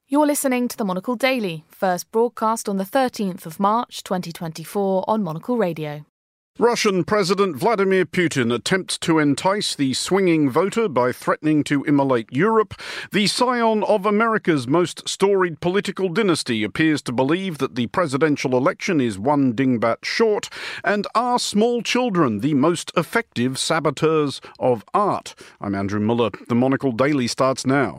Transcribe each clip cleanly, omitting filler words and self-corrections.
You're listening to the Monocle Daily, first broadcast on the 13th of March 2024 on Monocle Radio. Russian President Vladimir Putin attempts to entice the swinging voter by threatening to immolate Europe. The scion of America's most storied political dynasty appears to believe that the presidential election is one dingbat short. And are small children the most effective saboteurs of art? I'm Andrew Muller. The Monocle Daily starts now.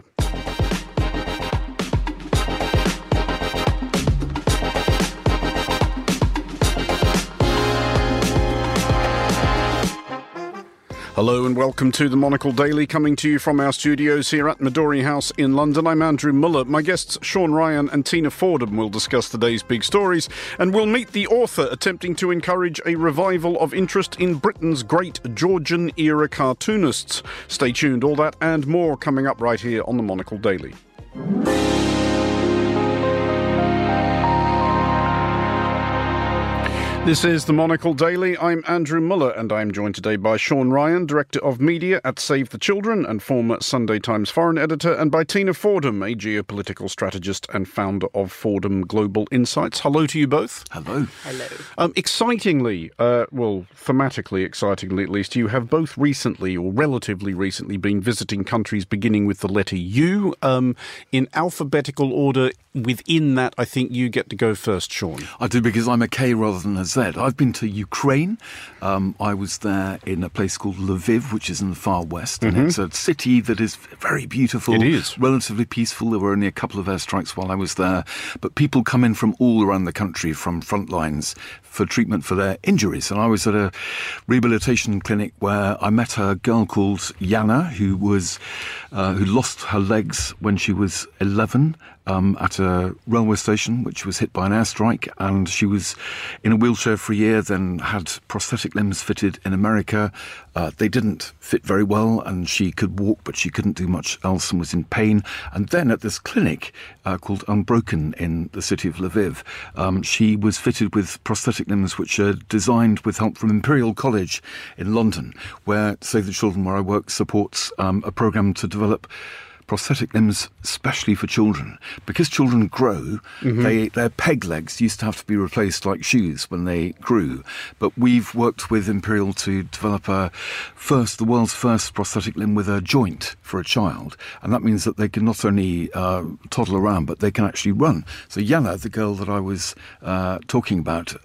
Hello and welcome to the Monocle Daily, coming to you from our studios here at Midori House in London. I'm Andrew Muller. My guests Sean Ryan and Tina Fordham will discuss today's big stories, and we'll meet the author attempting to encourage a revival of interest in Britain's great Georgian-era cartoonists. Stay tuned, all that and more coming up right here on the Monocle Daily. This is the Monocle Daily. I'm Andrew Muller, and I'm joined today by Sean Ryan, Director of Media at Save the Children and former Sunday Times foreign editor, and by Tina Fordham, a geopolitical strategist and founder of Fordham Global Insights. Hello to you both. Hello. Hello. Thematically excitingly at least, you have both recently, or relatively recently, been visiting countries beginning with the letter U. In alphabetical order, within that, I think you get to go first, Sean. I do, because I'm a K rather than a Z. I've been to Ukraine. I was there in a place called Lviv, which is in the far west. And it's a city that is very beautiful. It is. Relatively peaceful. There were only a couple of airstrikes while I was there. But people come in from all around the country, from front lines, for treatment for their injuries. And I was at a rehabilitation clinic where I met a girl called Yana, who lost her legs when she was 11. At a railway station, which was hit by an airstrike, and she was in a wheelchair for a year, then had prosthetic limbs fitted in America. They didn't fit very well, and she could walk, but she couldn't do much else and was in pain. And then at this clinic called Unbroken in the city of Lviv, she was fitted with prosthetic limbs which are designed with help from Imperial College in London, where Save the Children, where I work, supports a programme to develop prosthetic limbs especially for children. Because children grow, their peg legs used to have to be replaced like shoes when they grew. But we've worked with Imperial to develop the world's first prosthetic limb with a joint for a child. And that means that they can not only toddle around, but they can actually run. So Yana, the girl that I was talking about,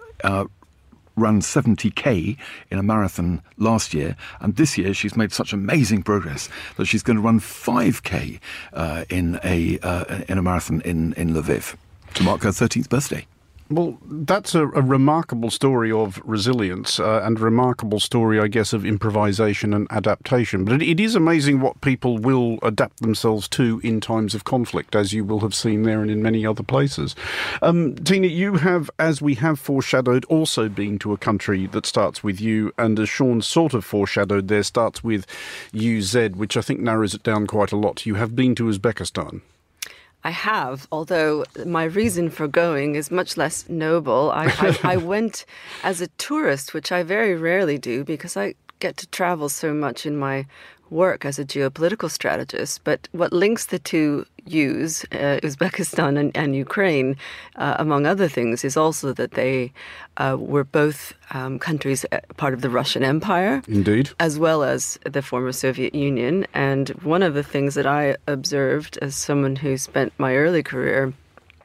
ran 70k in a marathon last year, and this year she's made such amazing progress that she's going to run 5k in a marathon in Lviv to mark her 13th birthday. Well, that's a remarkable story of resilience and a remarkable story, I guess, of improvisation and adaptation. But it is amazing what people will adapt themselves to in times of conflict, as you will have seen there and in many other places. Tina, you have, as we have foreshadowed, also been to a country that starts with U, and as Sean sort of foreshadowed there, starts with UZ, which I think narrows it down quite a lot. You have been to Uzbekistan. I have, although my reason for going is much less noble. I went as a tourist, which I very rarely do because I get to travel so much in my work as a geopolitical strategist. But what links the two U's, Uzbekistan and Ukraine, among other things, is also that they were both countries part of the Russian Empire. Indeed. As well as the former Soviet Union. And one of the things that I observed as someone who spent my early career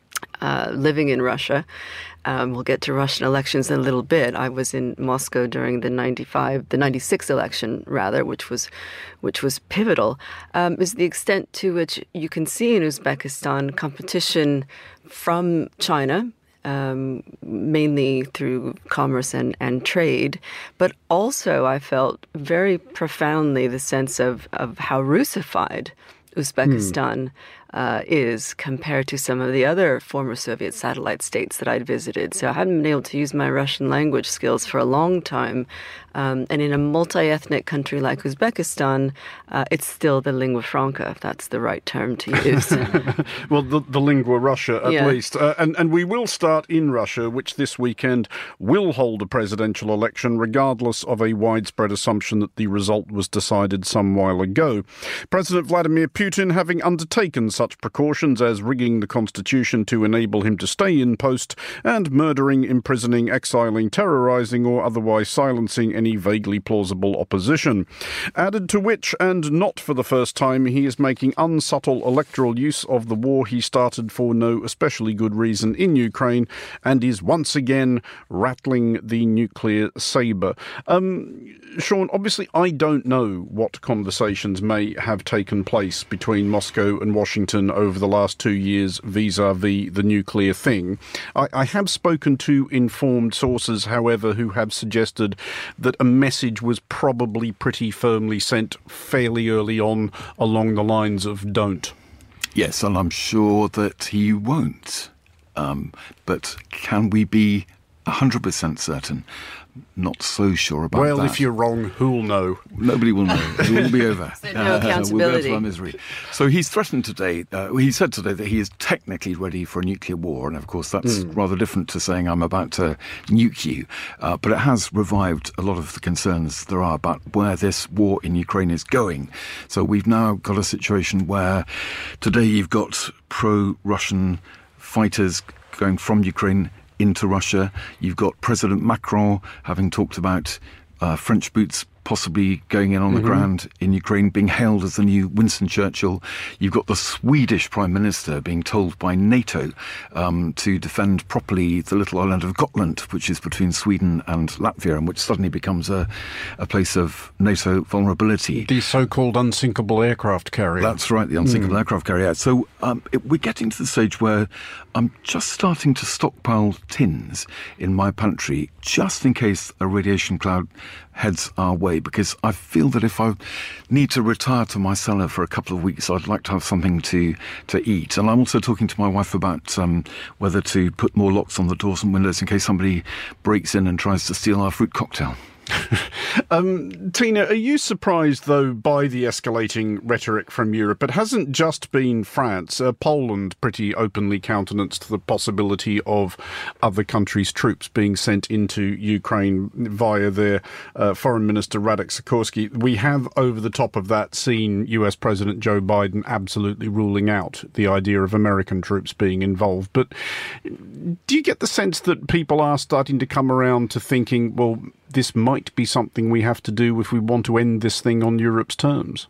living in Russia, we'll get to Russian elections in a little bit. I was in Moscow during the 96 election, rather, which was pivotal, is the extent to which you can see in Uzbekistan competition from China, mainly through commerce and trade, but also I felt very profoundly the sense of how Russified Uzbekistan is compared to some of the other former Soviet satellite states that I'd visited. So I hadn't been able to use my Russian language skills for a long time. And in a multi-ethnic country like Uzbekistan, it's still the lingua franca, if that's the right term to use. Well, the lingua Russia, at least. And we will start in Russia, which this weekend will hold a presidential election, regardless of a widespread assumption that the result was decided some while ago. President Vladimir Putin having undertaken such precautions as rigging the constitution to enable him to stay in post and murdering, imprisoning, exiling, terrorising or otherwise silencing any vaguely plausible opposition. Added to which, and not for the first time, he is making unsubtle electoral use of the war he started for no especially good reason in Ukraine and is once again rattling the nuclear sabre. Sean, obviously I don't know what conversations may have taken place between Moscow and Washington over the last 2 years vis-à-vis the nuclear thing. I have spoken to informed sources, however, who have suggested that a message was probably pretty firmly sent fairly early on along the lines of don't. Yes, and I'm sure that he won't. But can we be 100% certain? Not so sure about that. Well, if you're wrong, who'll know? Nobody will know. It will be over. So no accountability. We'll go to our misery. So he's threatened today, he said today that he is technically ready for a nuclear war. And of course, that's rather different to saying I'm about to nuke you. But it has revived a lot of the concerns there are about where this war in Ukraine is going. So we've now got a situation where today you've got pro-Russian fighters going from Ukraine into Russia. You've got President Macron having talked about French boots possibly going in on the ground in Ukraine, being hailed as the new Winston Churchill. You've got the Swedish Prime Minister being told by NATO to defend properly the little island of Gotland, which is between Sweden and Latvia, and which suddenly becomes a place of NATO vulnerability. The so-called unsinkable aircraft carrier. That's right, the unsinkable aircraft carrier. So we're getting to the stage where I'm just starting to stockpile tins in my pantry, just in case a radiation cloud heads our way, because I feel that if I need to retire to my cellar for a couple of weeks, I'd like to have something to eat. And I'm also talking to my wife about whether to put more locks on the doors and windows in case somebody breaks in and tries to steal our fruit cocktail. Tina, are you surprised, though, by the escalating rhetoric from Europe? It hasn't just been France. Poland pretty openly countenanced the possibility of other countries' troops being sent into Ukraine via their Foreign Minister Radek Sikorski. We have, over the top of that, seen US President Joe Biden absolutely ruling out the idea of American troops being involved. But do you get the sense that people are starting to come around to thinking, well, this might be something we have to do if we want to end this thing on Europe's terms?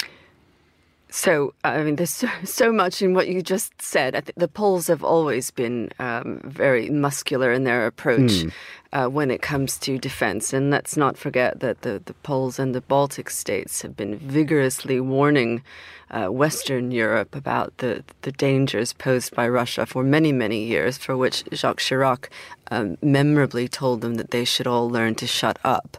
So, I mean, there's so much in what you just said. I think the Poles have always been very muscular in their approach when it comes to defense. And let's not forget that the Poles and the Baltic states have been vigorously warning Western Europe about the dangers posed by Russia for many, many years, for which Jacques Chirac memorably told them that they should all learn to shut up.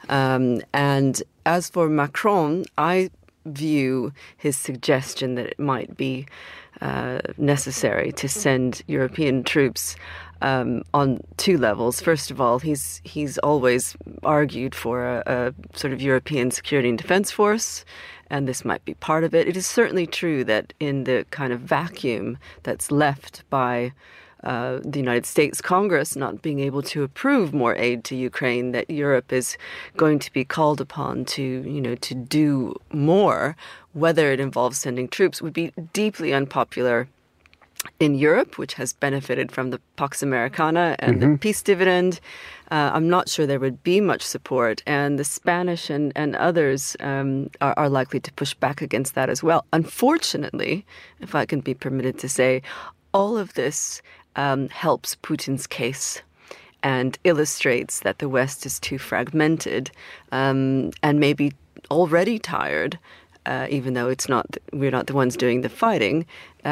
And as for Macron, I view his suggestion that it might be necessary to send European troops on two levels. First of all, he's always argued for a sort of European security and defense force, and this might be part of it. It is certainly true that in the kind of vacuum that's left by the United States Congress not being able to approve more aid to Ukraine, that Europe is going to be called upon to do more. Whether it involves sending troops would be deeply unpopular in Europe, which has benefited from the Pax Americana and the peace dividend. I'm not sure there would be much support, and the Spanish and others are likely to push back against that as well. Unfortunately, if I can be permitted to say, all of this helps Putin's case and illustrates that the West is too fragmented and maybe already tired, even though we're not the ones doing the fighting,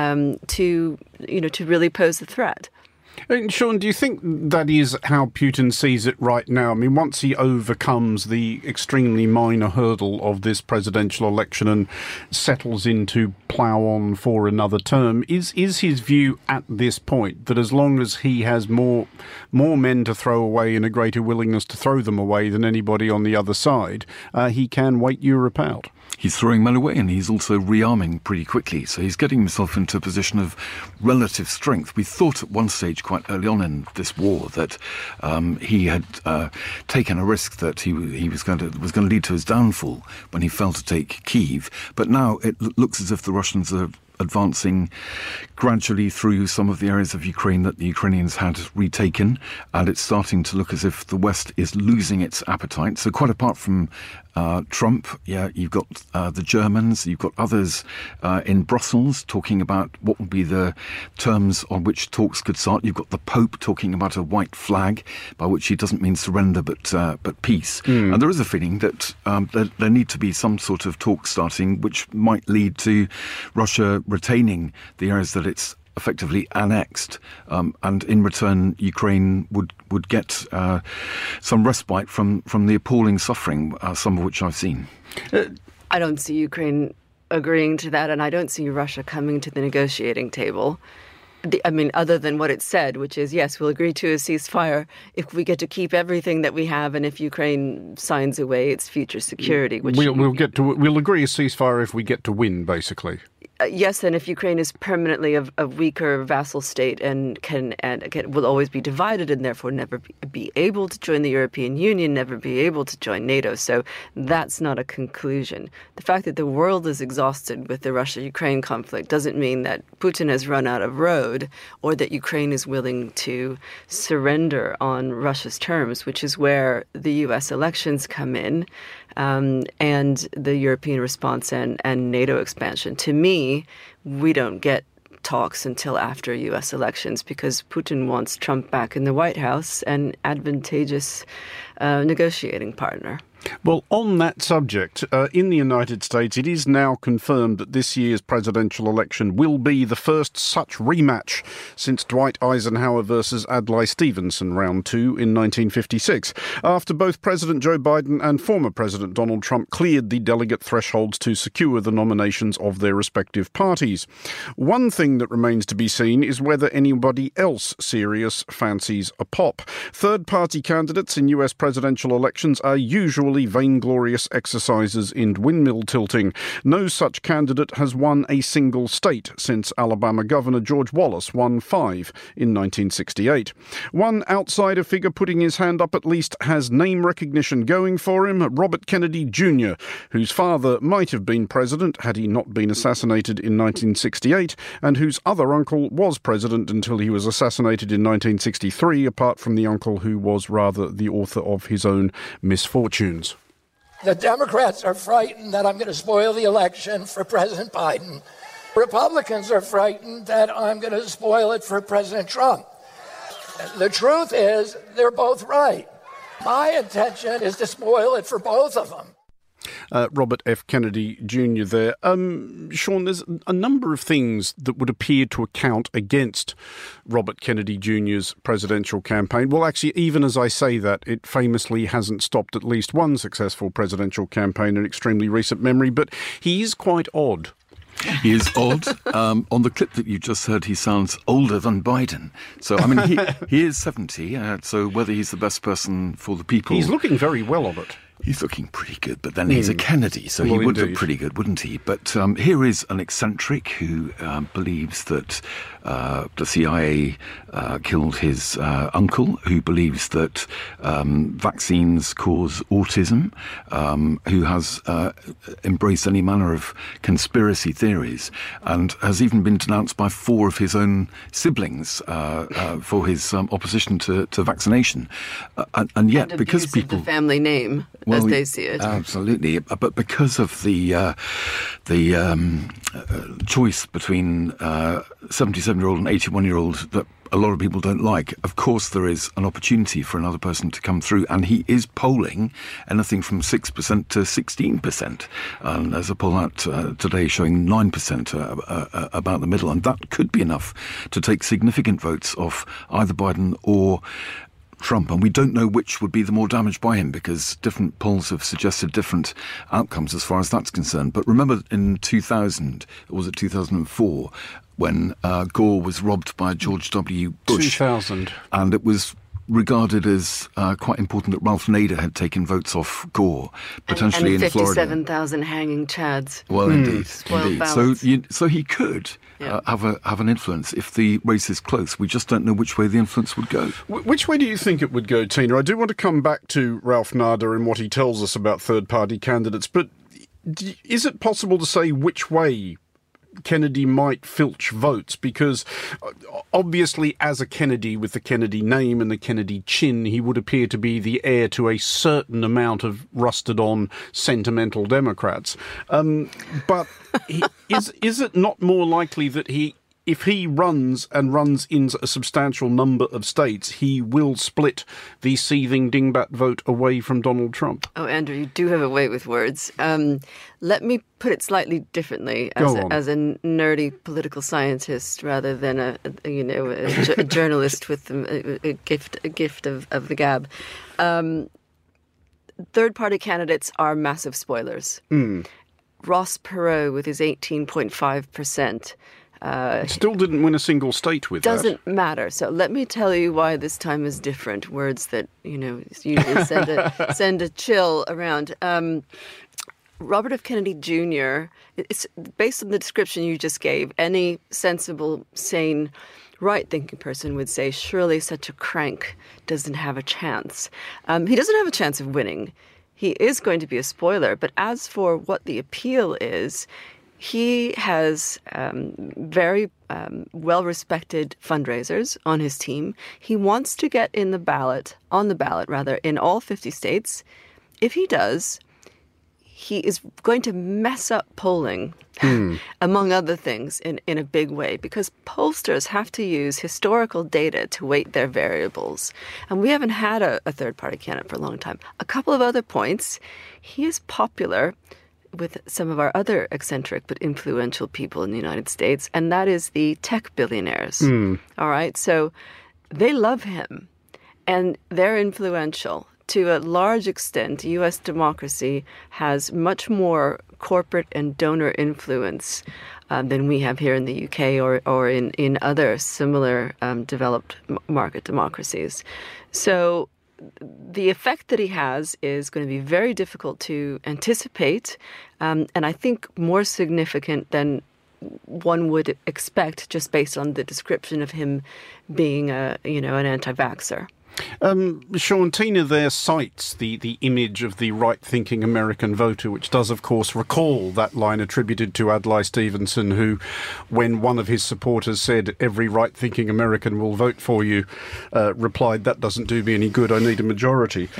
to really pose the threat. And Sean, do you think that is how Putin sees it right now? I mean, once he overcomes the extremely minor hurdle of this presidential election and settles in to plough on for another term, is his view at this point that as long as he has more men to throw away and a greater willingness to throw them away than anybody on the other side, he can wait Europe out? He's throwing men away, and he's also rearming pretty quickly. So he's getting himself into a position of relative strength. We thought at one stage quite early on in this war that he had taken a risk that he was going to lead to his downfall when he failed to take Kyiv. But now it looks as if the Russians are advancing gradually through some of the areas of Ukraine that the Ukrainians had retaken, and it's starting to look as if the West is losing its appetite. So quite apart from Trump, you've got the Germans, you've got others in Brussels talking about what would be the terms on which talks could start. You've got the Pope talking about a white flag, by which he doesn't mean surrender but peace. And there is a feeling that there need to be some sort of talk starting, which might lead to Russia retaining the areas that it's effectively annexed, and in return Ukraine would get some respite from the appalling suffering, some of which I've seen. I don't see Ukraine agreeing to that, and I don't see Russia coming to the negotiating table. Other than what it said, which is, yes, we'll agree to a ceasefire if we get to keep everything that we have, and if Ukraine signs away its future security. Which we'll agree a ceasefire if we get to win, basically. Yes, and if Ukraine is permanently a weaker vassal state and will always be divided and therefore never be able to join the European Union, never be able to join NATO. So that's not a conclusion. The fact that the world is exhausted with the Russia-Ukraine conflict doesn't mean that Putin has run out of road or that Ukraine is willing to surrender on Russia's terms, which is where the U.S. elections come in. And the European response and NATO expansion. To me, we don't get talks until after U.S. elections because Putin wants Trump back in the White House, an advantageous negotiating partner. Well, on that subject, in the United States, it is now confirmed that this year's presidential election will be the first such rematch since Dwight Eisenhower versus Adlai Stevenson round 2 in 1956, after both President Joe Biden and former President Donald Trump cleared the delegate thresholds to secure the nominations of their respective parties. One thing that remains to be seen is whether anybody else serious fancies a pop. Third-party candidates in US presidential elections are usually vainglorious exercises in windmill tilting. No such candidate has won a single state since Alabama Governor George Wallace won 5 in 1968. One outsider figure putting his hand up at least has name recognition going for him, Robert Kennedy Jr., whose father might have been president had he not been assassinated in 1968, and whose other uncle was president until he was assassinated in 1963, apart from the uncle who was rather the author of his own misfortunes. The Democrats are frightened that I'm going to spoil the election for President Biden. Republicans are frightened that I'm going to spoil it for President Trump. The truth is, they're both right. My intention is to spoil it for both of them. Robert F. Kennedy Jr. there. Sean, there's a number of things that would appear to account against Robert Kennedy Jr.'s presidential campaign. Well, actually, even as I say that, it famously hasn't stopped at least one successful presidential campaign in extremely recent memory, but he is quite odd. He is odd. On the clip that you just heard, he sounds older than Biden. So, I mean, he is 70, so whether he's the best person for the people... He's looking very well on it. He's looking pretty good, but then he's a Kennedy, so he would look pretty good, wouldn't he? But here is an eccentric who believes that the CIA killed his uncle, who believes that vaccines cause autism, who has embraced any manner of conspiracy theories, and has even been denounced by 4 of his own siblings for his opposition to vaccination. And yet, and because people... the family name... as they see it. Absolutely. But because of the choice between 77-year-old and 81-year-old that a lot of people don't like, of course there is an opportunity for another person to come through, and he is polling anything from 6% to 16%. And there's a poll out today showing 9% about the middle, and that could be enough to take significant votes off either Biden or Trump, and we don't know which would be the more damaged by him because different polls have suggested different outcomes as far as that's concerned. But remember in 2000, or was it 2004, when Gore was robbed by George W. Bush? 2000. And it was regarded as quite important that Ralph Nader had taken votes off Gore, potentially and in Florida. 57,000 hanging chads. Well, indeed. Ballots. So he could have an influence if the race is close. We just don't know which way the influence would go. Which way do you think it would go, Tina? I do want to come back to Ralph Nader and what he tells us about third-party candidates, but is it possible to say which way Kennedy might filch votes, because obviously as a Kennedy with the Kennedy name and the Kennedy chin, he would appear to be the heir to a certain amount of rusted-on sentimental Democrats. But is it not more likely that if he runs in a substantial number of states, he will split the seething dingbat vote away from Donald Trump? Oh, Andrew, you do have a way with words. Let me put it slightly differently as a nerdy political scientist rather than a journalist with a gift of the gab. Third-party candidates are massive spoilers. Ross Perot with his 18.5%. Still didn't win a single state with that. Doesn't matter. So let me tell you why this time is different. Words that, usually send a chill around. Robert F. Kennedy Jr., it's based on the description you just gave, any sensible, sane, right-thinking person would say, surely such a crank doesn't have a chance. He doesn't have a chance of winning. He is going to be a spoiler. But as for what the appeal is, he has very well-respected fundraisers on his team. He wants to get on the ballot, in all 50 states. If he does, he is going to mess up polling, among other things, in a big way, because pollsters have to use historical data to weight their variables. And we haven't had a third-party candidate for a long time. A couple of other points. He is popular with some of our other eccentric but influential people in the United States, and that is the tech billionaires. All right? So they love him, and they're influential. To a large extent, U.S. democracy has much more corporate and donor influence than we have here in the UK or in other similar developed market democracies. So the effect that he has is going to be very difficult to anticipate, and I think more significant than one would expect just based on the description of him being an anti-vaxxer. Sean, Tina there cites the image of the right-thinking American voter, which does, of course, recall that line attributed to Adlai Stevenson, who, when one of his supporters said, every right-thinking American will vote for you, replied, that doesn't do me any good, I need a majority.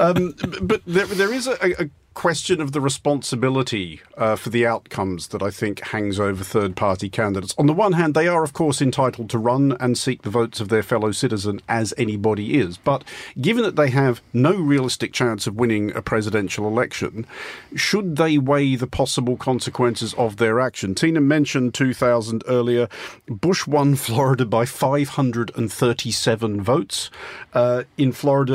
But there is a question of the responsibility for the outcomes that I think hangs over third-party candidates. On the one hand, they are, of course, entitled to run and seek the votes of their fellow citizen, as anybody is. But given that they have no realistic chance of winning a presidential election, should they weigh the possible consequences of their action? Tina mentioned 2000 earlier. Bush won Florida by 537 votes. In Florida,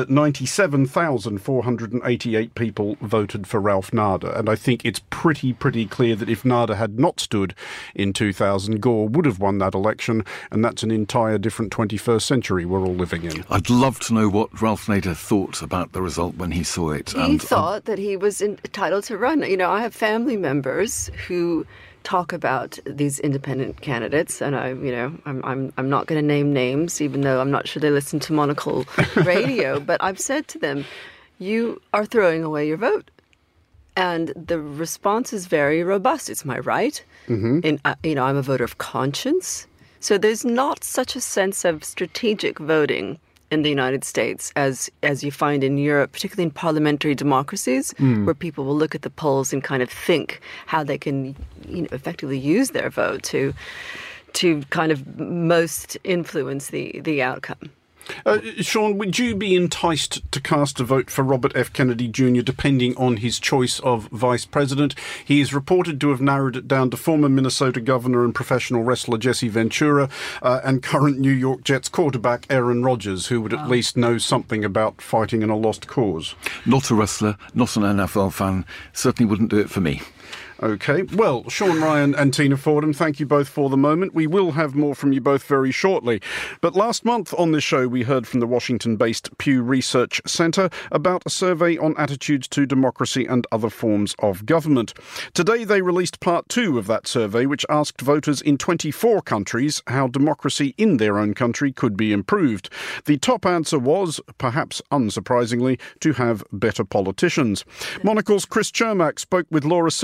97,488 people voted for Ralph Nader, and I think it's pretty clear that if Nader had not stood in 2000, Gore would have won that election, and that's an entire different 21st century we're all living in. I'd love to know what Ralph Nader thought about the result when he saw it. He thought that he was entitled to run. I have family members who talk about these independent candidates, and I'm not going to name names, even though I'm not sure they listen to Monocle Radio, but I've said to them, you are throwing away your vote. And the response is very robust. It's my right. And, I'm a voter of conscience. So there's not such a sense of strategic voting in the United States as you find in Europe, particularly in parliamentary democracies, where people will look at the polls and kind of think how they can effectively use their vote to kind of most influence the outcome. Sean, would you be enticed to cast a vote for Robert F. Kennedy Jr. depending on his choice of vice president? He is reported to have narrowed it down to former Minnesota governor and professional wrestler Jesse Ventura and current New York Jets quarterback Aaron Rodgers, who would at least know something about fighting in a lost cause. Not a wrestler, not an NFL fan, certainly wouldn't do it for me. OK. Well, Sean Ryan and Tina Fordham, thank you both for the moment. We will have more from you both very shortly. But last month on this show, we heard from the Washington-based Pew Research Center about a survey on attitudes to democracy and other forms of government. Today, they released part 2 of that survey, which asked voters in 24 countries how democracy in their own country could be improved. The top answer was, perhaps unsurprisingly, to have better politicians. Monocle's Chris Chermak spoke with Laura Silver, a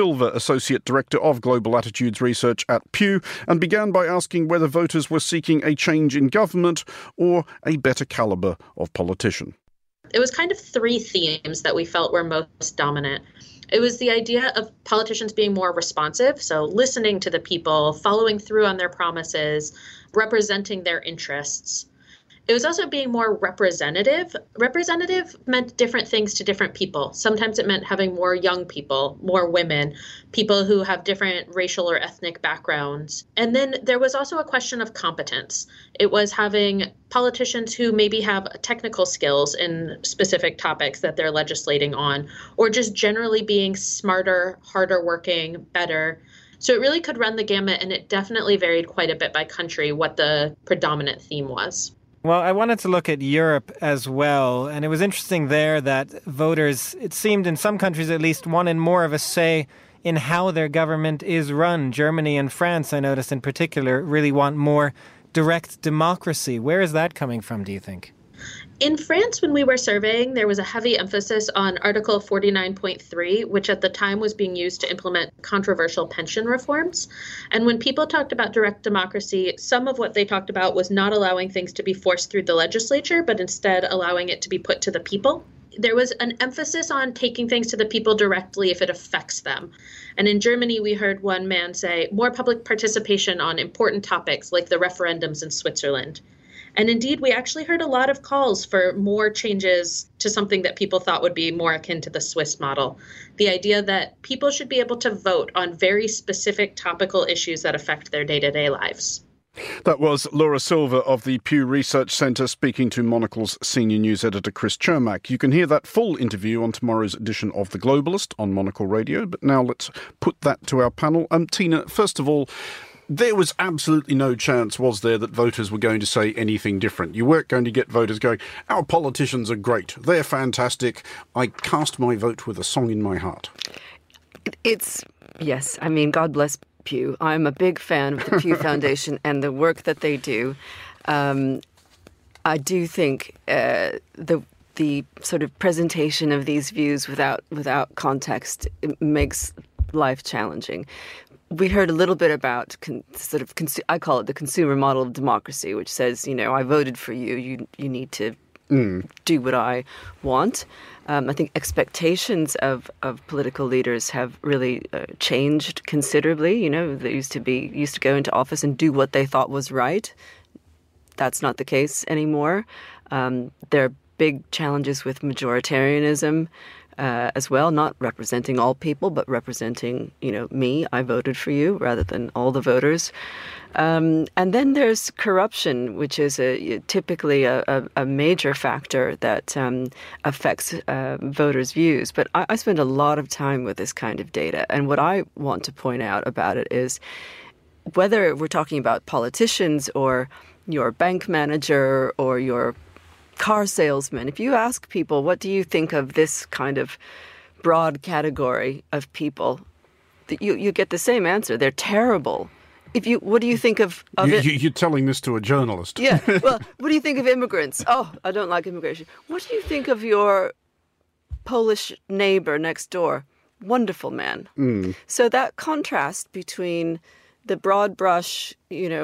Associate Director of Global Attitudes Research at Pew, and began by asking whether voters were seeking a change in government or a better calibre of politician. It was kind of three themes that we felt were most dominant. It was the idea of politicians being more responsive, so listening to the people, following through on their promises, representing their interests. It was also being more representative. Representative meant different things to different people. Sometimes it meant having more young people, more women, people who have different racial or ethnic backgrounds. And then there was also a question of competence. It was having politicians who maybe have technical skills in specific topics that they're legislating on, or just generally being smarter, harder working, better. So it really could run the gamut, and it definitely varied quite a bit by country what the predominant theme was. Well, I wanted to look at Europe as well, and it was interesting there that voters, it seemed in some countries at least, wanted more of a say in how their government is run. Germany and France, I noticed in particular, really want more direct democracy. Where is that coming from, do you think? In France, when we were surveying, there was a heavy emphasis on Article 49.3, which at the time was being used to implement controversial pension reforms. And when people talked about direct democracy, some of what they talked about was not allowing things to be forced through the legislature, but instead allowing it to be put to the people. There was an emphasis on taking things to the people directly if it affects them. And in Germany, we heard one man say, more public participation on important topics like the referendums in Switzerland. And indeed, we actually heard a lot of calls for more changes to something that people thought would be more akin to the Swiss model. The idea that people should be able to vote on very specific topical issues that affect their day-to-day lives. That was Laura Silver of the Pew Research Centre speaking to Monocle's senior news editor Chris Chermak. You can hear that full interview on tomorrow's edition of The Globalist on Monocle Radio. But now let's put that to our panel. Tina, first of all, there was absolutely no chance, was there, that voters were going to say anything different? You weren't going to get voters going, our politicians are great, they're fantastic, I cast my vote with a song in my heart. Yes, I mean, God bless Pew. I'm a big fan of the Pew Foundation and the work that they do. I do think the sort of presentation of these views without context makes life challenging. We heard a little bit about I call it the consumer model of democracy, which says, I voted for you. You need to do what I want. I think expectations of political leaders have really changed considerably. They used to go into office and do what they thought was right. That's not the case anymore. There are big challenges with majoritarianism. As well, not representing all people, but representing, me, I voted for you, rather than all the voters. And then there's corruption, which is typically a major factor that affects voters' views. But I spend a lot of time with this kind of data. And what I want to point out about it is whether we're talking about politicians or your bank manager or your car salesman, if you ask people, what do you think of this kind of broad category of people, you get the same answer. They're terrible. What do you think of it? You're telling this to a journalist. Yeah. Well, what do you think of immigrants? Oh, I don't like immigration. What do you think of your Polish neighbor next door? Wonderful man. So that contrast between the broad brush,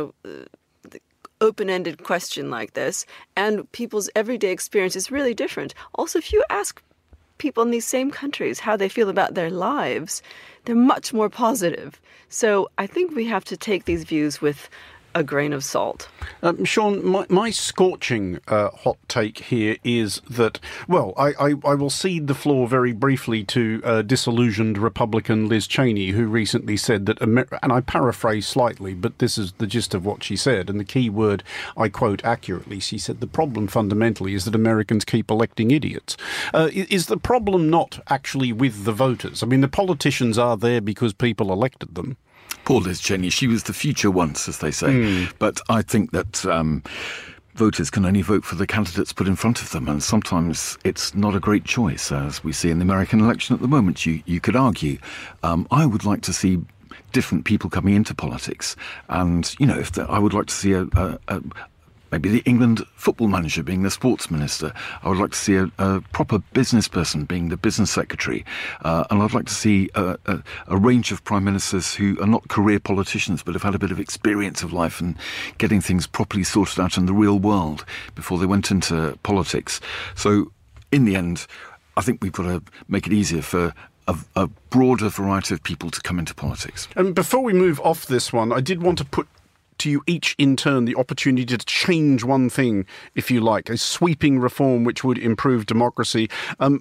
open-ended question like this and people's everyday experience is really different. Also, if you ask people in these same countries how they feel about their lives, they're much more positive. So I think we have to take these views with a grain of salt. Sean, my scorching hot take here is that, well, I will cede the floor very briefly to disillusioned Republican Liz Cheney, who recently said that, and I paraphrase slightly, but this is the gist of what she said, and the key word I quote accurately, she said the problem fundamentally is that Americans keep electing idiots. Is the problem not actually with the voters? I mean, the politicians are there because people elected them. Poor Liz Cheney, she was the future once, as they say. But I think that voters can only vote for the candidates put in front of them, and sometimes it's not a great choice, as we see in the American election at the moment, you could argue. I would like to see different people coming into politics, and, I would like to see maybe the England football manager being the sports minister. I would like to see a proper business person being the business secretary. And I'd like to see a range of prime ministers who are not career politicians but have had a bit of experience of life and getting things properly sorted out in the real world before they went into politics. So in the end, I think we've got to make it easier for a broader variety of people to come into politics. And before we move off this one, I did want to put to you each in turn the opportunity to change one thing, if you like, a sweeping reform which would improve democracy.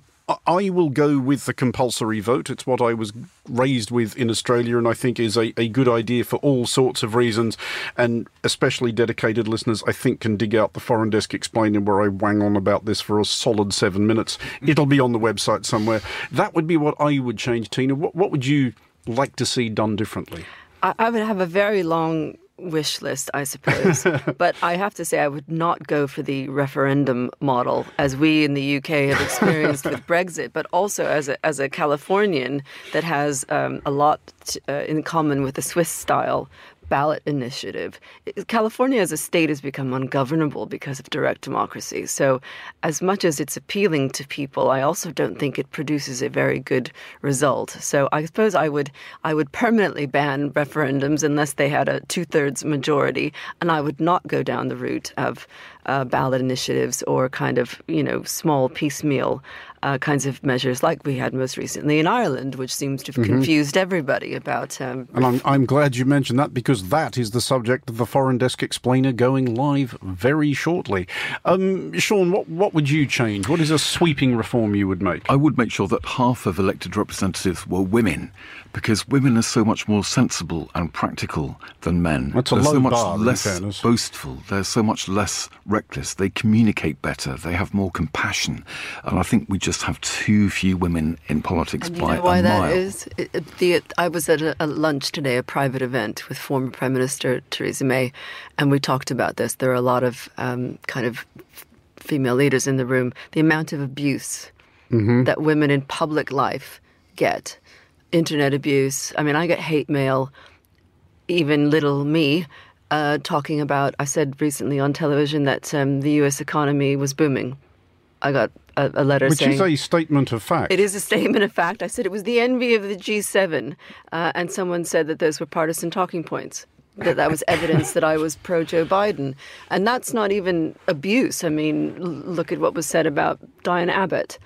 I will go with the compulsory vote. It's what I was raised with in Australia and I think is a good idea for all sorts of reasons. And especially dedicated listeners, I think, can dig out the Foreign Desk Explaining where I wang on about this for a solid 7 minutes. It'll be on the website somewhere. That would be what I would change, Tina. What would you like to see done differently? I would have a very long wish list, I suppose. But I have to say I would not go for the referendum model as we in the UK have experienced with Brexit, but also as a Californian that has a lot in common with the Swiss-style ballot initiative. California as a state has become ungovernable because of direct democracy. So as much as it's appealing to people, I also don't think it produces a very good result. So I suppose I would permanently ban referendums unless they had a 2/3 majority, and I would not go down the route of ballot initiatives or kind of, small piecemeal kinds of measures like we had most recently in Ireland, which seems to have confused everybody about... And I'm glad you mentioned that, because that is the subject of the Foreign Desk Explainer going live very shortly. Sean, what would you change? What is a sweeping reform you would make? I would make sure that half of elected representatives were women, because women are so much more sensible and practical than men. That's a They're low so much bar, in less fairness. boastful. They're so much less reckless. They communicate better. They have more compassion. And I think we just have too few women in politics by a mile. You know why that is? I was at a lunch today, a private event with former Prime Minister Theresa May, and we talked about this. There are a lot of kind of female leaders in the room. The amount of abuse that women in public life get, internet abuse. I mean, I get hate mail, even little me, talking about, I said recently on television that the US economy was booming. I got a letter saying... Which is a statement of fact. It is a statement of fact. I said it was the envy of the G7, and someone said that those were partisan talking points, that was evidence that I was pro-Joe Biden. And that's not even abuse. I mean, look at what was said about Diane Abbott.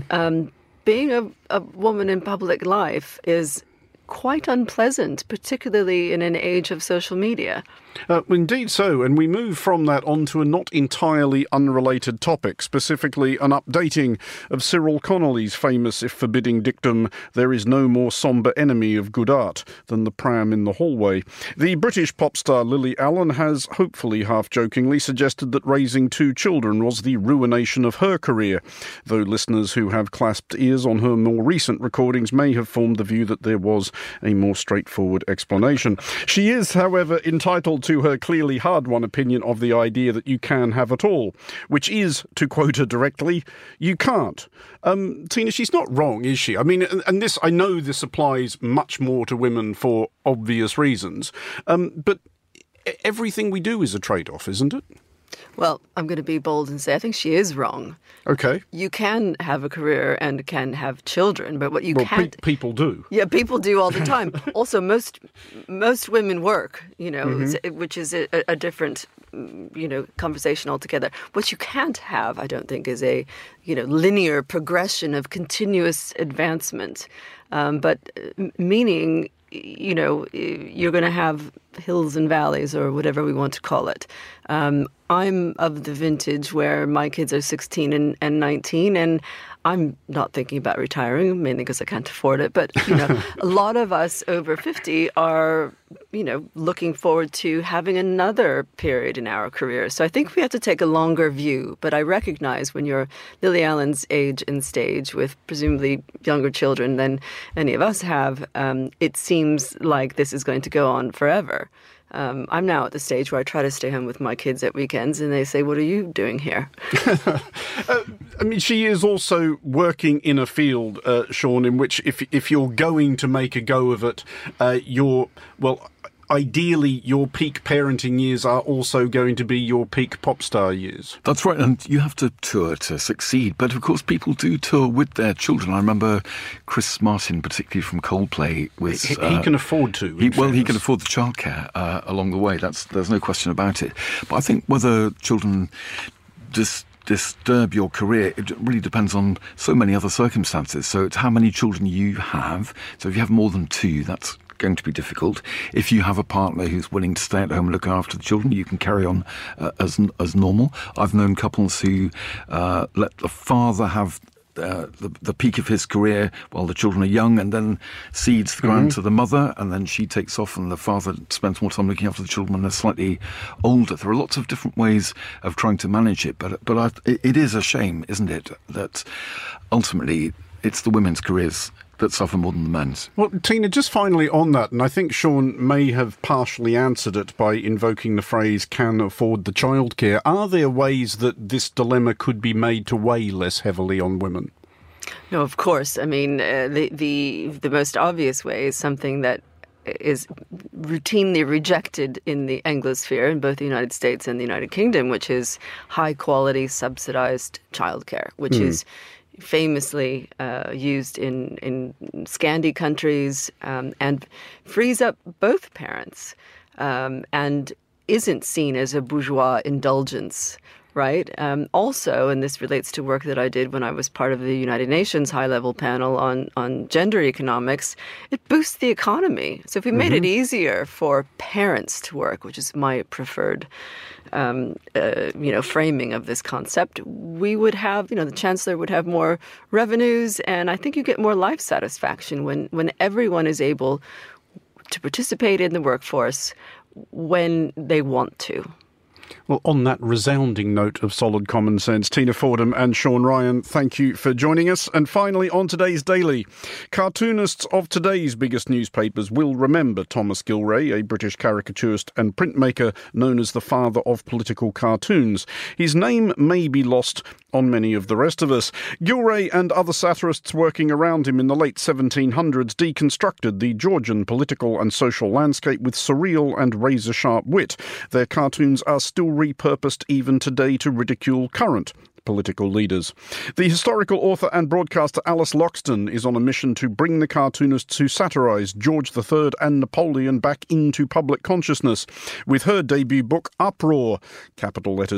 Being a woman in public life is quite unpleasant, particularly in an age of social media. Indeed so, and we move from that on to a not entirely unrelated topic, specifically an updating of Cyril Connolly's famous, if forbidding, dictum, "There is no more sombre enemy of good art than the pram in the hallway." The British pop star Lily Allen has, hopefully half-jokingly, suggested that raising 2 children was the ruination of her career, though listeners who have clasped ears on her more recent recordings may have formed the view that there was a more straightforward explanation. She is, however, entitled to her clearly hard-won opinion of the idea that you can have it all, which is, to quote her directly, you can't. Tina, she's not wrong, is she? I mean, and this, I know this applies much more to women for obvious reasons, but everything we do is a trade-off, isn't it? Well, I'm going to be bold and say I think she is wrong. Okay. You can have a career and can have children, but what you can't... people do. Yeah, people do all the time. Also, most women work, which is a different, conversation altogether. What you can't have, I don't think, is a, linear progression of continuous advancement. But meaning, you're going to have hills and valleys or whatever we want to call it. I'm of the vintage where my kids are 16 and 19, and I'm not thinking about retiring, mainly because I can't afford it. But, a lot of us over 50 are, looking forward to having another period in our career. So I think we have to take a longer view. But I recognize when you're Lily Allen's age and stage with presumably younger children than any of us have, it seems like this is going to go on forever. I'm now at the stage where I try to stay home with my kids at weekends, and they say, "What are you doing here?" I mean, she is also working in a field, Sean, in which if you're going to make a go of it, ideally your peak parenting years are also going to be your peak pop star years. That's right, and you have to tour to succeed. But of course, people do tour with their children. I remember Chris Martin, particularly from Coldplay, was he can afford to. He can afford the childcare along the way. There's no question about it. But I think whether children disturb your career, it really depends on so many other circumstances. So it's how many children you have. So if you have more than 2, that's going to be difficult. If you have a partner who's willing to stay at home and look after the children, you can carry on as normal. I've known couples who let the father have the peak of his career while the children are young, and then cedes the ground to the mother, and then she takes off and the father spends more time looking after the children when they're slightly older. There are lots of different ways of trying to manage it, but it is a shame, isn't it, that ultimately it's the women's careers that suffer more than the men's. Well, Tina, just finally on that, and I think Sean may have partially answered it by invoking the phrase, can afford the childcare. Are there ways that this dilemma could be made to weigh less heavily on women? No, of course. I mean, the most obvious way is something that is routinely rejected in the Anglosphere in both the United States and the United Kingdom, which is high-quality subsidized childcare, which is famously used in Scandi countries and frees up both parents and isn't seen as a bourgeois indulgence, right? Also, and this relates to work that I did when I was part of the United Nations high-level panel on gender economics, it boosts the economy. So if we made it easier for parents to work, which is my preferred framing of this concept, we would have, the Chancellor would have more revenues, and I think you get more life satisfaction when everyone is able to participate in the workforce when they want to. Well, on that resounding note of solid common sense, Tina Fordham and Sean Ryan, thank you for joining us. And finally, on today's Daily, cartoonists of today's biggest newspapers will remember Thomas Gilray, a British caricaturist and printmaker known as the father of political cartoons. His name may be lost on many of the rest of us. Gilray and other satirists working around him in the late 1700s deconstructed the Georgian political and social landscape with surreal and razor-sharp wit. Their cartoons are still repurposed even today to ridicule current political leaders. The historical author and broadcaster Alice Loxton is on a mission to bring the cartoonists who satirised George III and Napoleon back into public consciousness with her debut book Uproar, capital letters, !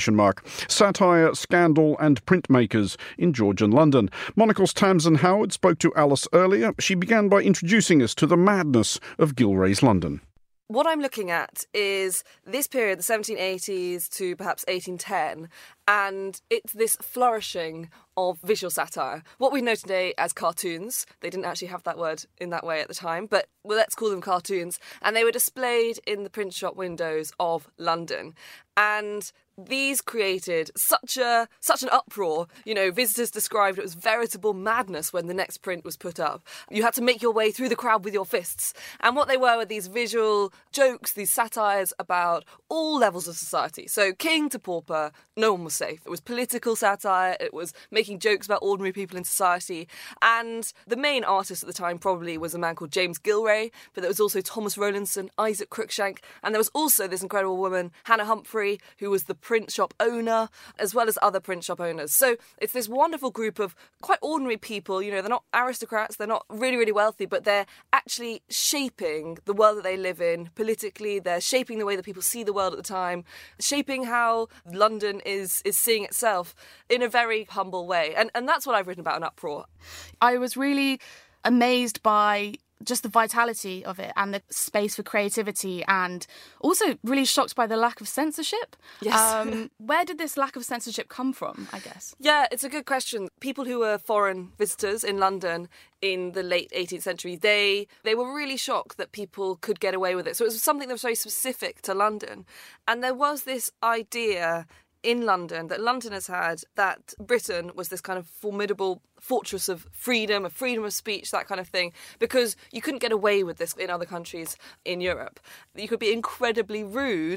Satire, scandal and printmakers in Georgian London. Monocle's Tamsin Howard spoke to Alice earlier. She began by introducing us to the madness of Gilray's London. What I'm looking at is this period, the 1780s to perhaps 1810, and it's this flourishing of visual satire. What we know today as cartoons, they didn't actually have that word in that way at the time, but let's call them cartoons, and they were displayed in the print shop windows of London. And these created such an uproar. Visitors described it as veritable madness when the next print was put up. You had to make your way through the crowd with your fists. And what they were these visual jokes, these satires about all levels of society. So king to pauper, no one was safe. It was political satire. It was making jokes about ordinary people in society. And the main artist at the time probably was a man called James Gilray, but there was also Thomas Rowlandson, Isaac Cruikshank, and there was also this incredible woman, Hannah Humphrey, who was the print shop owner, as well as other print shop owners. So it's this wonderful group of quite ordinary people. They're not aristocrats, they're not really, really wealthy, but they're actually shaping the world that they live in politically. They're shaping the way that people see the world at the time, shaping how London is seeing itself in a very humble way. And that's what I've written about in Uproar. I was really amazed by just the vitality of it and the space for creativity, and also really shocked by the lack of censorship. Yes. Where did this lack of censorship come from, I guess? Yeah, it's a good question. People who were foreign visitors in London in the late 18th century, they were really shocked that people could get away with it. So it was something that was very specific to London. And there was this idea in London that Londoners had that Britain was this kind of formidable fortress of freedom of speech, that kind of thing, because you couldn't get away with this in other countries in Europe. You could be incredibly rude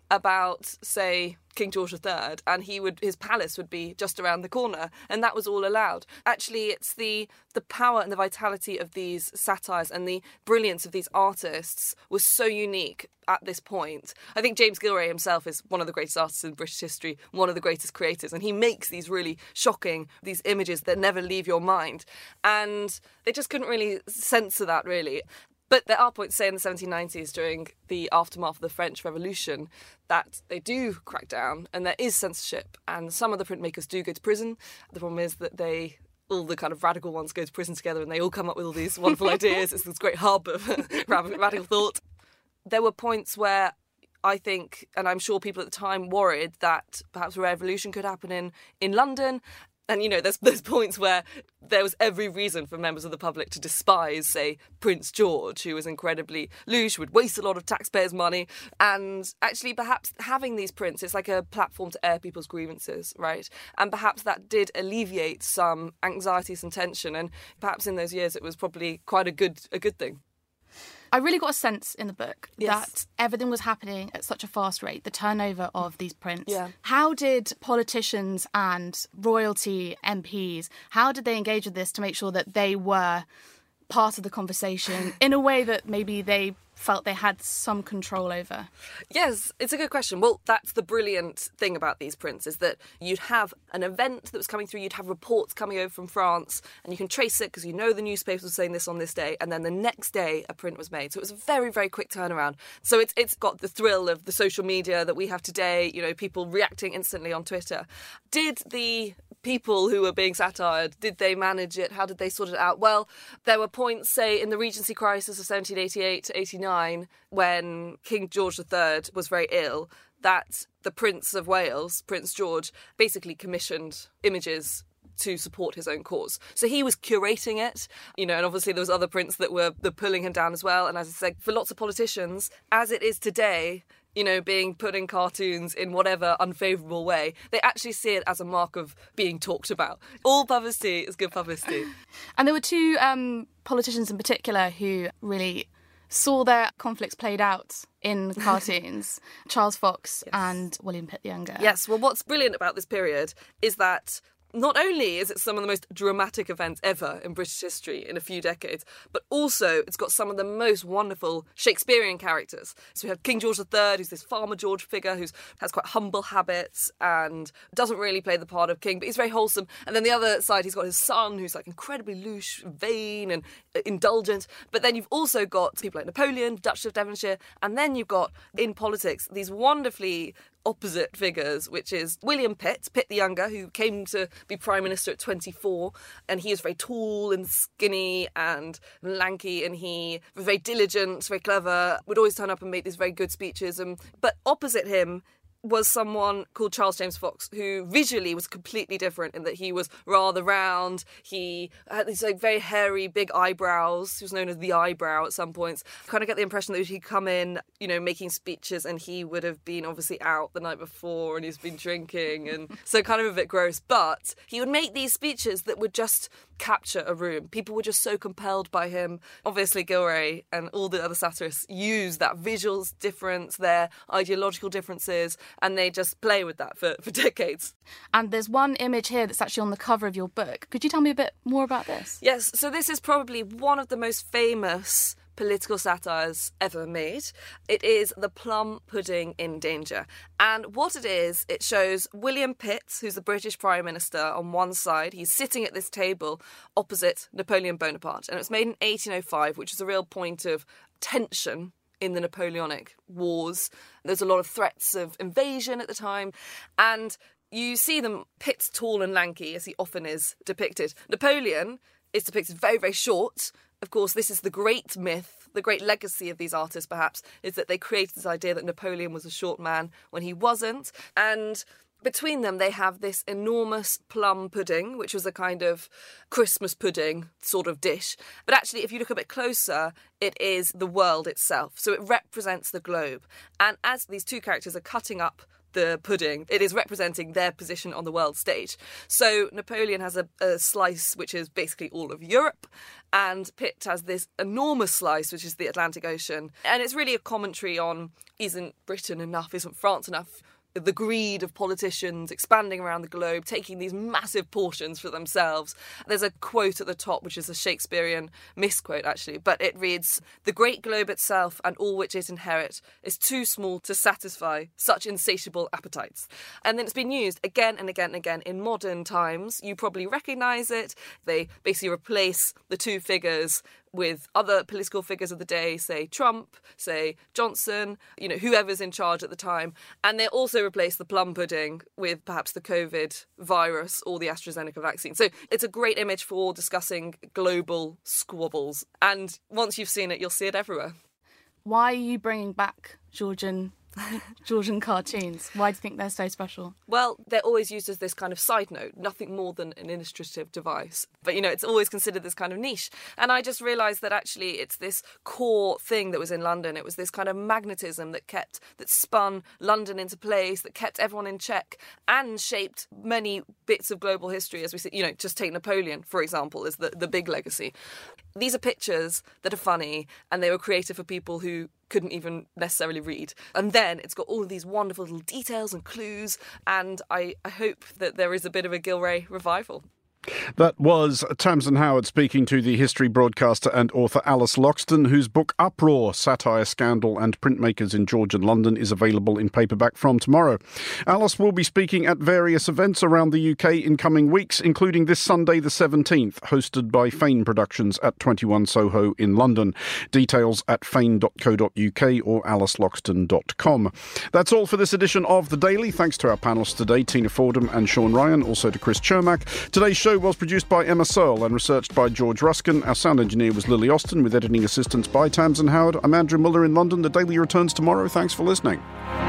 about, say, King George III, and his palace would be just around the corner, and that was all allowed. Actually, it's the power and the vitality of these satires and the brilliance of these artists was so unique at this point. I think James Gillray himself is one of the greatest artists in British history, one of the greatest creators, and he makes these really shocking, these images that never leave your mind. And they just couldn't really censor that, really. But there are points, say, in the 1790s, during the aftermath of the French Revolution, that they do crack down and there is censorship, and some of the printmakers do go to prison. The problem is that all the kind of radical ones go to prison together and they all come up with all these wonderful ideas. It's this great hub of radical thought. There were points where I think, and I'm sure people at the time worried that perhaps a revolution could happen in London. And, there's points where there was every reason for members of the public to despise, say, Prince George, who was incredibly louche, would waste a lot of taxpayers' money. And actually, perhaps having these prints, it's like a platform to air people's grievances, right? And perhaps that did alleviate some anxiety, some tension. And perhaps in those years, it was probably quite a good thing. I really got a sense in the book Yes. that everything was happening at such a fast rate, the turnover of these prints. Yeah. How did politicians and royalty MPs, how did they engage with this to make sure that they were part of the conversation in a way that maybe they felt they had some control over? Yes, it's a good question. Well, that's the brilliant thing about these prints, is that you'd have an event that was coming through, you'd have reports coming over from France, and you can trace it because the newspapers were saying this on this day, and then the next day a print was made. So it was a very, very quick turnaround. So it's got the thrill of the social media that we have today, people reacting instantly on Twitter. Did the people who were being satired, did they manage it? How did they sort it out? Well, there were points, say, in the Regency crisis of 1788 to 89, when King George III was very ill, that the Prince of Wales, Prince George, basically commissioned images to support his own cause. So he was curating it, and obviously there was other prints that were pulling him down as well. And as I said, for lots of politicians, as it is today, being put in cartoons in whatever unfavourable way, they actually see it as a mark of being talked about. All publicity is good publicity. And there were two politicians in particular who really saw their conflicts played out in cartoons, Charles Fox and William Pitt the Younger. Yes, well, what's brilliant about this period is that not only is it some of the most dramatic events ever in British history in a few decades, but also it's got some of the most wonderful Shakespearean characters. So we have King George III, who's this Farmer George figure who has quite humble habits and doesn't really play the part of king, but he's very wholesome. And then the other side, he's got his son, who's like incredibly louche, vain and indulgent. But then you've also got people like Napoleon, Duchess of Devonshire, and then you've got, in politics, these wonderfully opposite figures, which is William Pitt the Younger, who came to be Prime Minister at 24, and he is very tall and skinny and lanky, and he was very diligent, very clever, would always turn up and make these very good speeches. But opposite him was someone called Charles James Fox, who visually was completely different in that he was rather round. He had these very hairy, big eyebrows. He was known as the Eyebrow at some points. I kind of get the impression that he'd come in, making speeches, and he would have been obviously out the night before and he's been drinking, and so kind of a bit gross. But he would make these speeches that would just capture a room. People were just so compelled by him. Obviously, Gillray and all the other satirists use that visual difference, their ideological differences, and they just play with that for decades. And there's one image here that's actually on the cover of your book. Could you tell me a bit more about this? Yes, so this is probably one of the most famous political satires ever made. It is The Plum Pudding in Danger. And what it is, it shows William Pitt, who's the British Prime Minister, on one side. He's sitting at this table opposite Napoleon Bonaparte. And it was made in 1805, which is a real point of tension in the Napoleonic Wars. There's a lot of threats of invasion at the time. And you see them, Pitt's tall and lanky, as he often is depicted. Napoleon is depicted very, very short. Of course, this is the great myth, the great legacy of these artists, perhaps, is that they created this idea that Napoleon was a short man when he wasn't. And between them, they have this enormous plum pudding, which was a kind of Christmas pudding sort of dish. But actually, if you look a bit closer, it is the world itself. So it represents the globe. And as these two characters are cutting up the pudding. It is representing their position on the world stage. So Napoleon has a slice which is basically all of Europe, and Pitt has this enormous slice which is the Atlantic Ocean. And it's really a commentary on, isn't Britain enough, isn't France enough? The greed of politicians expanding around the globe, taking these massive portions for themselves. There's a quote at the top, which is a Shakespearean misquote, actually, but it reads, "The great globe itself and all which it inherit is too small to satisfy such insatiable appetites." And then it's been used again and again and again in modern times. You probably recognise it. They basically replace the two figures with other political figures of the day, say Trump, say Johnson, whoever's in charge at the time. And they also replace the plum pudding with perhaps the COVID virus or the AstraZeneca vaccine. So it's a great image for discussing global squabbles. And once you've seen it, you'll see it everywhere. Why are you bringing back Georgian cartoons? Why do you think they're so special? Well, they're always used as this kind of side note, nothing more than an illustrative device. But, it's always considered this kind of niche. And I just realised that actually it's this core thing that was in London. It was this kind of magnetism that spun London into place, that kept everyone in check and shaped many bits of global history, as we see, just take Napoleon, for example, as the big legacy. These are pictures that are funny, and they were created for people who couldn't even necessarily read. And then it's got all of these wonderful little details and clues, and I hope that there is a bit of a Gilray revival. That was Tamsin Howard speaking to the history broadcaster and author Alice Loxton, whose book Uproar, Satire, Scandal and Printmakers in Georgian London is available in paperback from tomorrow. Alice will be speaking at various events around the UK in coming weeks, including this Sunday the 17th, hosted by Fane Productions at 21 Soho in London. Details at fane.co.uk or aliceloxton.com. That's all for this edition of The Daily. Thanks to our panellists today, Tina Fordham and Sean Ryan, also to Chris Chermak. Today's show was produced by Emma Searle and researched by George Ruskin. Our sound engineer was Lily Austin, with editing assistance by Tamsin Howard. I'm Andrew Muller in London. The Daily returns tomorrow. Thanks for listening.